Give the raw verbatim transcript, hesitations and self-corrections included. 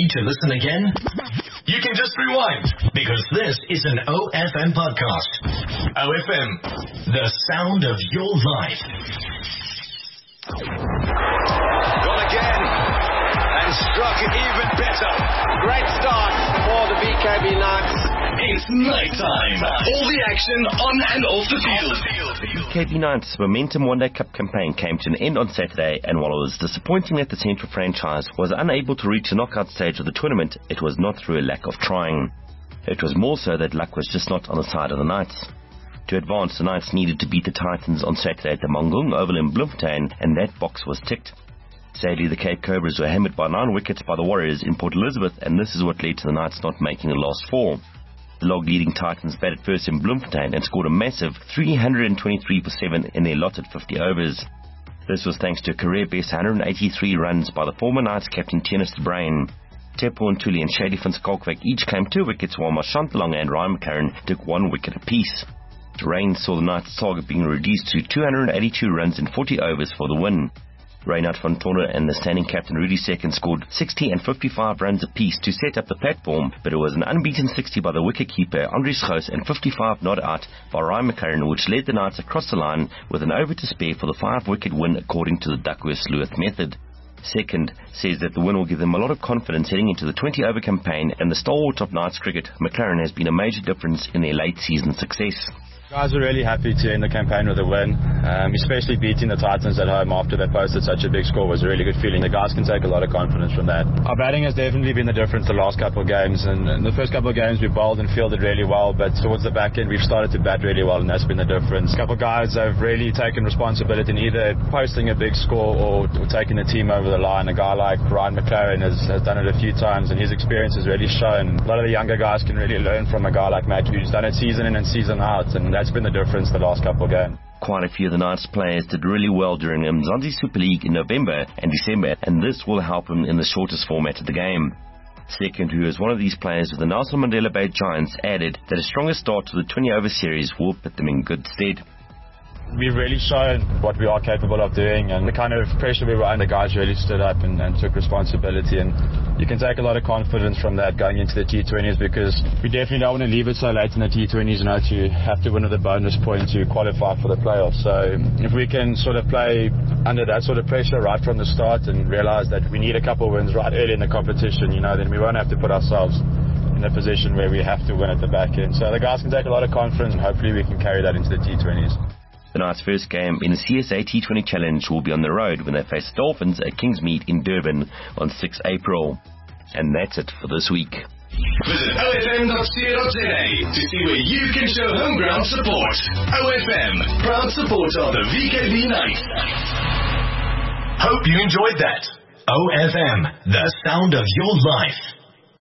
Need to listen again? You can just rewind, because this is an O F M podcast. O F M, the sound of your life. Gone again, and struck even better. Great start for the V K B Knights. It's nighttime. All the action on and off the field. The V K B Knights' Momentum One Day Cup campaign came to an end on Saturday, and while it was disappointing that the Central franchise was unable to reach the knockout stage of the tournament, it was not through a lack of trying. It was more so that luck was just not on the side of the Knights. To advance, the Knights needed to beat the Titans on Saturday at the Mangung Oval in Bloemfontein, and that box was ticked. Sadly, the Cape Cobras were hammered by nine wickets by the Warriors in Port Elizabeth, and this is what led to the Knights not making the last four. The log-leading Titans batted first in Bloemfontein and scored a massive three hundred twenty-three for seven in their allotted fifty overs. This was thanks to a career-best one hundred eighty-three runs by the former Knights captain Tennis de Bruin. Teppo Ntuli and Shady van Skalkwijk each claimed two wickets, while Marchant Longa and Ryan McLaren took one wicket apiece. The rain saw the Knights' target being reduced to two hundred eighty-two runs in forty overs for the win. Reinhard van Tonder and the standing captain Rudy Second scored sixty and fifty-five runs apiece to set up the platform, but it was an unbeaten sixty by the wicketkeeper Andries Gous and fifty-five not out by Ryan McLaren, which led the Knights across the line with an over to spare for the five-wicket win according to the Duckworth-Sleuth method. Second says that the win will give them a lot of confidence heading into the twenty-over campaign, and the stalwart of Knights cricket, McLaren, has been a major difference in their late-season success. Guys are really happy to end the campaign with a win, um, especially beating the Titans at home after they posted such a big score was a really good feeling. The guys can take a lot of confidence from that. Our batting has definitely been the difference the last couple of games, and in the first couple of games we bowled and fielded really well, but towards the back end we've started to bat really well, and that's been the difference. A couple of guys have really taken responsibility in either posting a big score or, or taking the team over the line. A guy like Ryan McLaren has, has done it a few times, and his experience has really shown. A lot of the younger guys can really learn from a guy like Matt, who's done it season in and season out, and that's been the difference the last couple of games. Quite a few of the Knights players did really well during the Mzansi Super League in November and December, and this will help them in the shortest format of the game. Second, who is one of these players with the Nelson Mandela Bay Giants, added that a stronger start to the twenty-over series will put them in good stead. We've really shown what we are capable of doing, and the kind of pressure we were under, the guys really stood up and, and took responsibility, and you can take a lot of confidence from that going into the T twenties, because we definitely don't want to leave it so late in the T twenties, you know, to have to win with a bonus point to qualify for the playoffs. So if we can sort of play under that sort of pressure right from the start and realize that we need a couple of wins right early in the competition, you know, then we won't have to put ourselves in a position where we have to win at the back end. So the guys can take a lot of confidence, and hopefully we can carry that into the T twenties. The Knights' first game in the C S A T twenty Challenge will be on the road when they face Dolphins at Kingsmead in Durban on the sixth of April. And that's it for this week. Visit O F M dot co dot Z A to see where you can show home ground support. O F M, proud supporter of the V K B Knights. Hope you enjoyed that. O F M, the sound of your life.